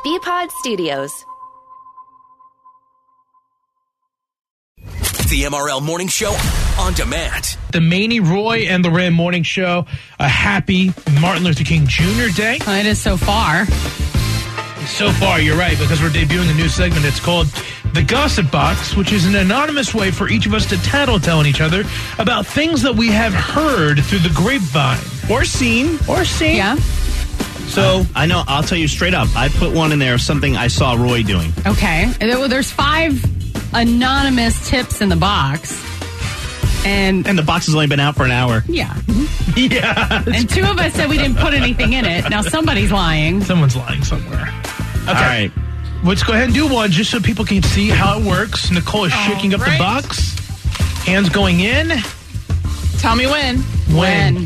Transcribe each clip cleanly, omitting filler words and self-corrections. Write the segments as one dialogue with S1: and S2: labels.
S1: BPod Studios.
S2: The MRL Morning Show on demand.
S3: The Maney, Roy, and Lorraine Morning Show. A happy Martin Luther King Jr. Day.
S4: It is so far.
S3: So far, you're right, because we're debuting a new segment. It's called The Gossip Box, which is an anonymous way for each of us to tattle-tell on each other about things that we have heard through the grapevine.
S5: Or seen.
S4: Yeah.
S5: So, I know, I'll tell you straight up, I put one in there of something I saw Roy doing.
S4: Okay. Well, there's 5 anonymous tips in the box. And
S5: the box has only been out for an hour.
S4: Yeah.
S3: Yeah.
S4: And 2 of us said we didn't put anything in it. Now somebody's lying.
S3: Someone's lying somewhere. Okay.
S5: All right.
S3: Let's go ahead and do one just so people can see how it works. Nicole is shaking up the box. Hands going in.
S6: Tell me when.
S3: When.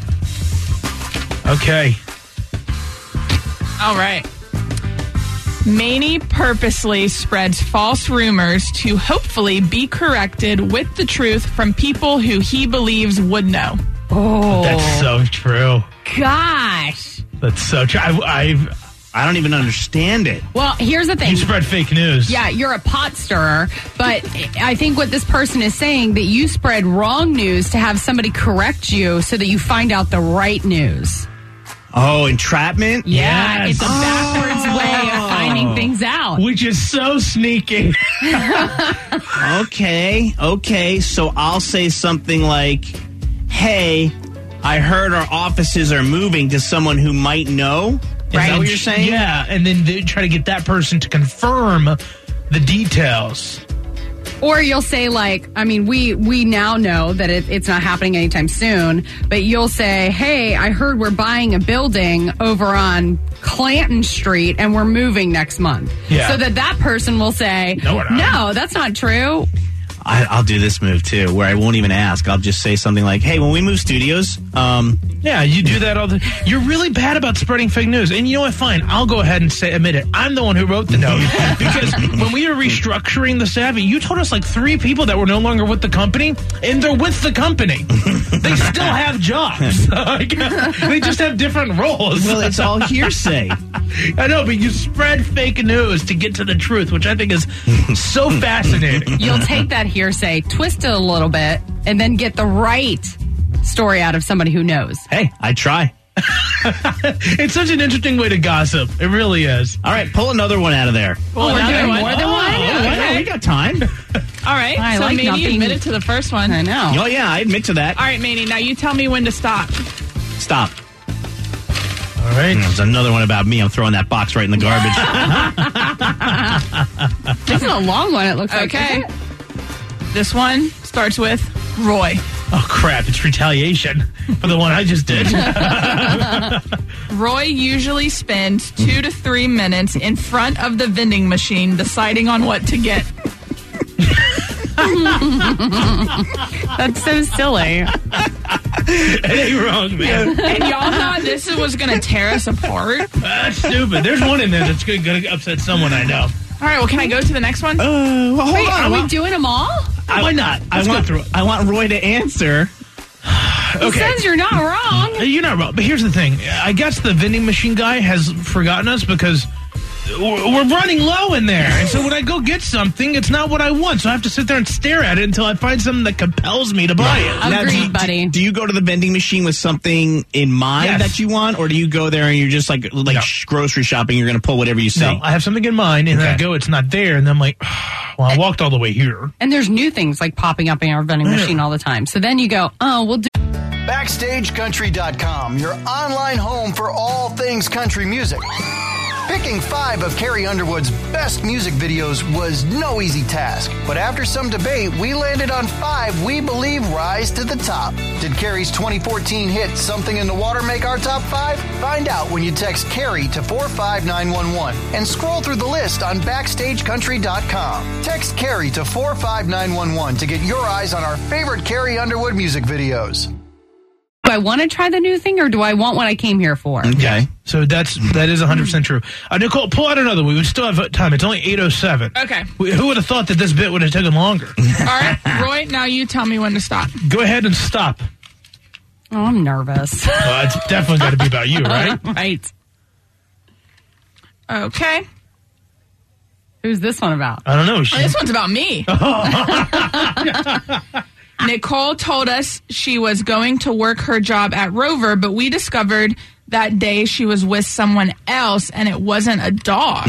S3: Okay.
S6: All right. Maney purposely spreads false rumors to hopefully be corrected with the truth from people who he believes would know.
S4: Oh.
S3: That's so true.
S4: Gosh.
S3: That's so true.
S5: I don't even understand it.
S4: Well, here's the thing.
S3: You spread fake news.
S4: Yeah, you're a pot stirrer, but I think what this person is saying, that you spread wrong news to have somebody correct you so that you find out the right news.
S5: Oh, entrapment?
S4: Yeah,
S3: Yes.
S4: it's a backwards way of finding things out.
S3: Which is so sneaky.
S5: Okay. So I'll say something like, hey, I heard our offices are moving to someone who might know. Is that what you're saying?
S3: Yeah, and then they try to get that person to confirm the details.
S4: Or you'll say, like, I mean, we now know that it's not happening anytime soon, but you'll say, hey, I heard we're buying a building over on Clanton Street and we're moving next month.
S3: Yeah.
S4: So that person will say,
S3: No, we're not.
S4: no, that's not true.
S5: I'll do this move, too, where I won't even ask. I'll just say something like, hey, when we move studios,
S3: Yeah, you do that all the... You're really bad about spreading fake news. And you know what? Fine. I'll go ahead and admit it. I'm the one who wrote the note. Because when we were restructuring the Savvy, you told us like 3 people that were no longer with the company, and they're with the company. They still have jobs. They just have different roles.
S5: well, it's all hearsay.
S3: I know, but you spread fake news to get to the truth, which I think is so fascinating.
S4: You'll take that hearsay, twist it a little bit, and then get the right story out of somebody who knows.
S5: Hey, I try.
S3: It's such an interesting way to gossip. It really is.
S5: All right, pull another one out of there.
S4: We're doing more than one?
S5: Yeah, we got time.
S6: All right.
S4: I
S6: so
S4: like
S6: Maney
S4: nothing.
S6: admitted to the first one.
S4: I know.
S5: Oh, yeah, I admit to that.
S6: All right, Maney, now you tell me when to stop.
S5: Stop.
S3: All right.
S5: There's another one about me. I'm throwing that box right in the garbage.
S4: This is a long one, it looks like.
S6: Okay. This one starts with Roy.
S3: Oh, crap. It's retaliation for the one I just did.
S6: Roy usually spends 2 to 3 minutes in front of the vending machine deciding on what to get.
S4: That's so silly.
S3: It ain't wrong, man.
S6: And y'all thought this was going to tear us apart?
S3: That's stupid. There's one in there that's going to upset someone I know.
S6: All right, well, can I go to the next one?
S5: Well, hold
S4: Wait,
S5: on.
S4: are we doing them all?
S3: Why not? Let's go through it.
S5: I want Roy to answer.
S4: It says you're not wrong.
S3: You're not wrong. But here's the thing. I guess the vending machine guy has forgotten us because we're running low in there. And so when I go get something, it's not what I want. So I have to sit there and stare at it until I find something that compels me to buy it.
S4: Agreed, buddy.
S5: Do you go to the vending machine with something in mind that you want? Or do you go there and you're just like grocery shopping, you're going to pull whatever you see?
S3: No, I have something in mind, and then I go, it's not there. And then I'm like, well, I walked all the way here.
S4: And there's new things like popping up in our vending machine all the time. So then you go, oh, we'll do.
S7: BackstageCountry.com, your online home for all things country music. Picking 5 of Carrie Underwood's best music videos was no easy task, but after some debate, we landed on 5 we believe rise to the top. Did Carrie's 2014 hit Something in the Water make our top 5? Find out when you text Carrie to 45911 and scroll through the list on BackstageCountry.com. Text Carrie to 45911 to get your eyes on our favorite Carrie Underwood music videos.
S4: Do I want to try the new thing or do I want what I came here for?
S5: Okay.
S3: So that is 100% true. Nicole, pull out another one. We still have time. It's only 8:07.
S6: Okay.
S3: Who would have thought that this bit would have taken longer?
S6: All right, Roy, now you tell me when to stop.
S3: Go ahead and stop.
S4: Oh, I'm nervous.
S3: Well, it's definitely got to be about you, right?
S4: Right.
S6: Okay.
S4: Who's this one about?
S3: I don't know.
S6: This one's about me. Nicole told us she was going to work her job at Rover, but we discovered that day she was with someone else, and it wasn't a dog.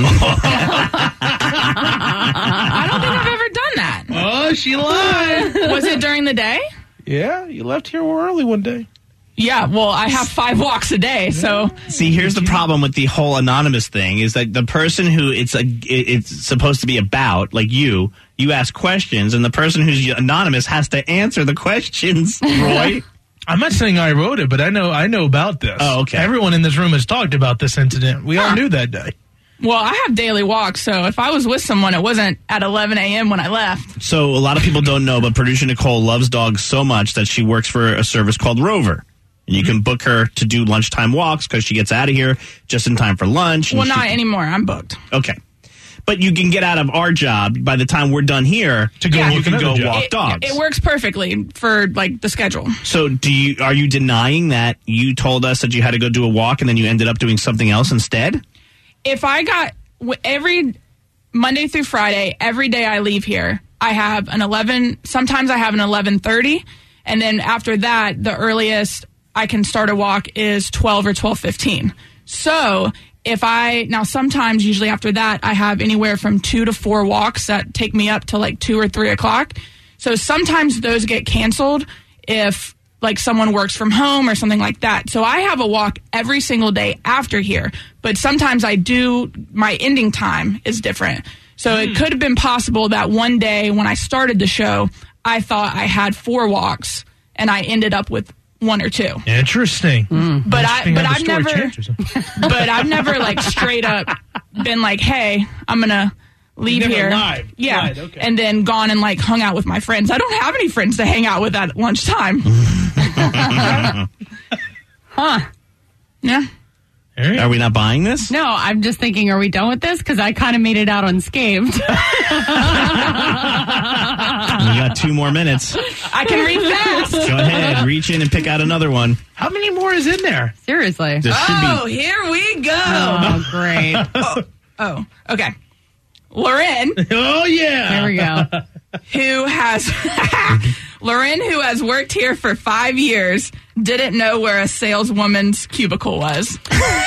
S6: I don't think I've ever done that.
S3: Oh, she lied.
S6: Was it during the day?
S3: Yeah, you left here early one day.
S6: Yeah, well, I have 5 walks a day, so...
S5: See, here's the problem with the whole anonymous thing, is that the person who it's supposed to be about, like you ask questions, and the person who's anonymous has to answer the questions, Roy.
S3: I'm not saying I wrote it, but I know about this.
S5: Oh, okay.
S3: Everyone in this room has talked about this incident. We all knew that day.
S6: Well, I have daily walks, so if I was with someone, it wasn't at 11 a.m. when I left.
S5: So a lot of people don't know, but producer Nicole loves dogs so much that she works for a service called Rover. And you can book her to do lunchtime walks because she gets out of here just in time for lunch.
S6: Well, not anymore. I'm booked.
S5: Okay. But you can get out of our job by the time we're done here
S3: to go.
S5: You can go walk dogs.
S6: It works perfectly for like the schedule.
S5: So are you denying that you told us that you had to go do a walk and then you ended up doing something else instead?
S6: If I got every Monday through Friday, every day I leave here, I have an 11. Sometimes I have an 11:30, and then after that, the earliest I can start a walk is 12 or 12:15. So sometimes usually after that, I have anywhere from 2 to 4 walks that take me up to like 2 or 3 o'clock. So sometimes those get canceled if like someone works from home or something like that. So I have a walk every single day after here, but sometimes my ending time is different. So it could have been possible that one day when I started the show, I thought I had 4 walks and I ended up with 1 or 2.
S3: Interesting.
S6: But I've never like straight up been like, hey, I'm gonna leave here.
S3: Lied.
S6: Yeah.
S3: Lied. Okay.
S6: And then gone and like hung out with my friends. I don't have any friends to hang out with at lunchtime.
S4: Huh.
S6: Yeah.
S5: Are we not buying this?
S4: No, I'm just thinking, are we done with this? Because I kind of made it out unscathed.
S5: You got 2 more minutes.
S6: I can read fast.
S5: Go ahead, reach in and pick out another one.
S3: How many more is in there?
S4: Seriously.
S5: There should be.
S6: Here we go.
S4: Oh, great.
S6: Oh, okay. Loren.
S3: Oh, yeah.
S4: There we go.
S6: Loren, who has worked here for 5 years, didn't know where a saleswoman's cubicle was.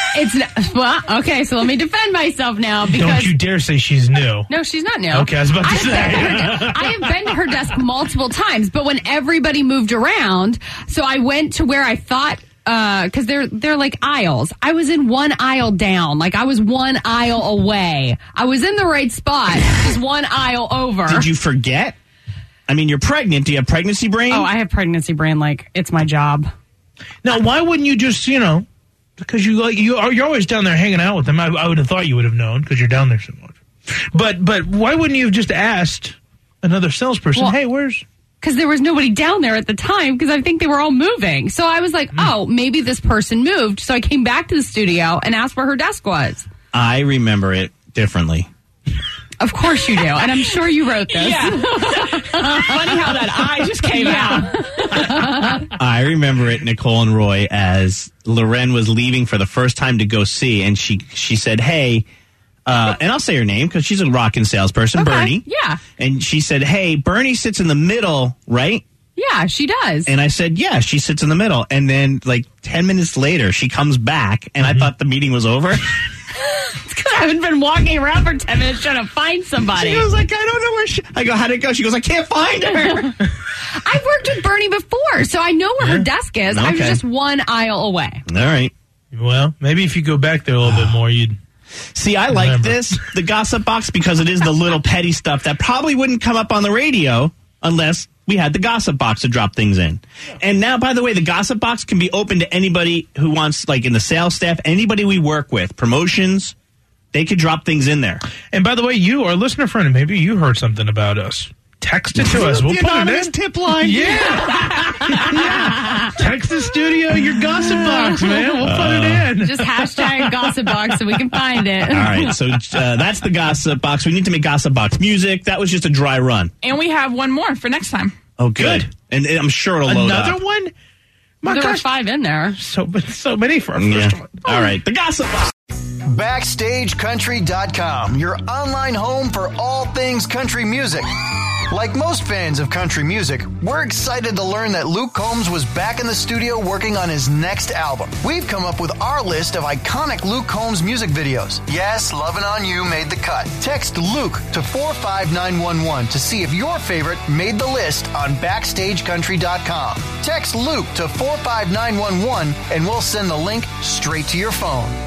S4: Okay, so let me defend myself now. Because
S3: Don't you dare say she's new.
S4: No, she's not new.
S3: Okay, I was about to say.
S4: I have been to her desk multiple times, but when everybody moved around, so I went to where I thought, because they're like aisles. I was in one aisle down. Like I was one aisle away. I was in the right spot, just one aisle over.
S5: Did you forget? I mean, you're pregnant. Do you have pregnancy brain?
S4: Oh, I have pregnancy brain. Like it's my job.
S3: Now, why wouldn't you just, because you're always down there hanging out with them. I would have thought you would have known because you're down there so much. But why wouldn't you have just asked another salesperson, hey, where's...
S4: Because there was nobody down there at the time because I think they were all moving. So I was like, maybe this person moved. So I came back to the studio and asked where her desk was.
S5: I remember it differently.
S4: Of course you do. And I'm sure you wrote this.
S6: Yeah. Funny how that I just came out.
S5: I remember it, Nicole and Roy, as Loren was leaving for the first time to go see. And she said, hey... and I'll say her name because she's a rockin' salesperson,
S4: okay.
S5: Bernie.
S4: Yeah.
S5: And she said, hey, Bernie sits in the middle, right?
S4: Yeah, she does.
S5: And I said, yeah, she sits in the middle. And then like 10 minutes later, she comes back and I thought the meeting was over.
S4: It's because I haven't been walking around for 10 minutes trying to find somebody.
S5: She was like, I don't know where I go, how'd it go? She goes, I can't find her.
S4: I've worked with Bernie before, so I know where her desk is.
S5: Okay.
S4: I was just one aisle away.
S5: All right.
S3: Well, maybe if you go back there a little bit more, you'd...
S5: See, I like this, the gossip box, because it is the little petty stuff that probably wouldn't come up on the radio unless we had the gossip box to drop things in. And now, by the way, the gossip box can be open to anybody who wants, like in the sales staff, anybody we work with, promotions, they could drop things in there.
S3: And by the way, you, our listener friend, maybe you heard something about us. Text it to us. We'll put it in.
S5: Tip line.
S3: Yeah. Text the studio your gossip box, man. We'll put it in.
S4: Just hashtag gossip box so we can find it.
S5: All right, so that's the gossip box. We need to make gossip box music. That was just a dry run.
S6: And we have one more for next time.
S5: Oh, good. And I'm sure it'll load up.
S3: Another one? My
S4: There were
S3: gosh.
S4: 5 in there.
S3: So many for our first one.
S5: All right, the gossip box.
S7: BackstageCountry.com, your online home for all things country music. Like most fans of country music, we're excited to learn that Luke Combs was back in the studio working on his next album. We've come up with our list of iconic Luke Combs music videos. Yes, Lovin' On You made the cut. Text Luke to 45911 to see if your favorite made the list on BackstageCountry.com. Text Luke to 45911 and we'll send the link straight to your phone.